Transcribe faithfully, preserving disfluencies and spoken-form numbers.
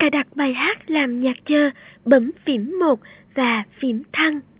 cài đặt bài hát làm nhạc chờ, bấm phím một và phím thăng.